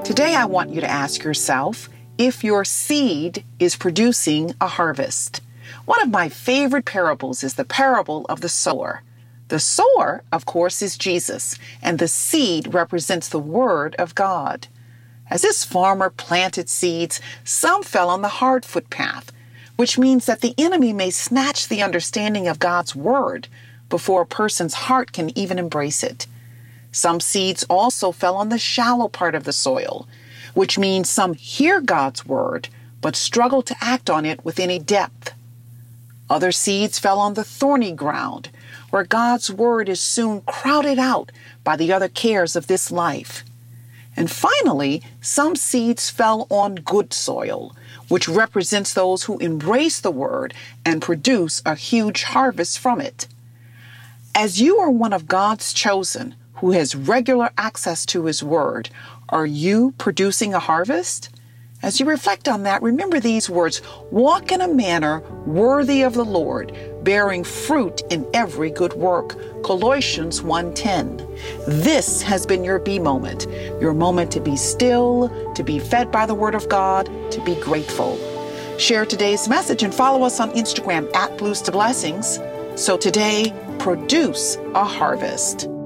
Today I want you to ask yourself if your seed is producing a harvest. One of my favorite parables is the parable of the sower. The sower, of course, is Jesus, and the seed represents the Word of God. As this farmer planted seeds, some fell on the hard footpath, which means that the enemy may snatch the understanding of God's Word before a person's heart can even embrace it. Some seeds also fell on the shallow part of the soil, which means some hear God's Word but struggle to act on it with any depth. Other seeds fell on the thorny ground, where God's Word is soon crowded out by the other cares of this life. And finally, some seeds fell on good soil, which represents those who embrace the Word and produce a huge harvest from it. As you are one of God's chosen, who has regular access to His Word, are you producing a harvest? As you reflect on that, remember these words: walk in a manner worthy of the Lord, bearing fruit in every good work. Colossians 1:10. This has been your Be Moment, your moment to be still, to be fed by the Word of God, to be grateful. Share today's message and follow us on Instagram @Blues to Blessings. So today, produce a harvest.